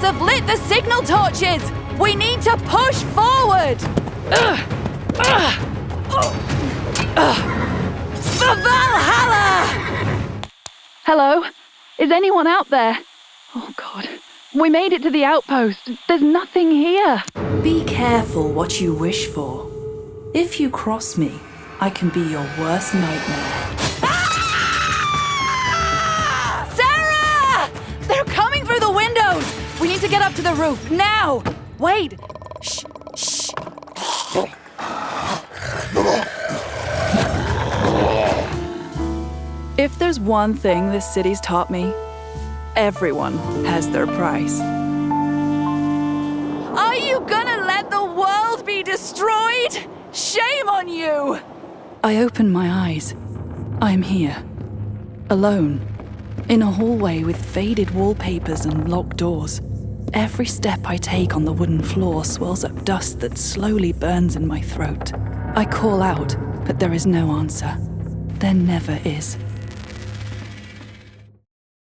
have lit the signal torches! We need to push forward! For Valhalla! Hello? Is anyone out there? Oh, God. We made it to the outpost. There's nothing here. Be careful what you wish for. If you cross me, I can be your worst nightmare. Sarah! They're coming through the windows! We need to get up to the roof, now! Wait! Shh! Shh! If there's one thing this city's taught me, everyone has their price. Are you gonna let the world be destroyed? Shame on you! I open my eyes. I'm here. Alone. In a hallway with faded wallpapers and locked doors. Every step I take on the wooden floor swirls up dust that slowly burns in my throat. I call out, but there is no answer. There never is.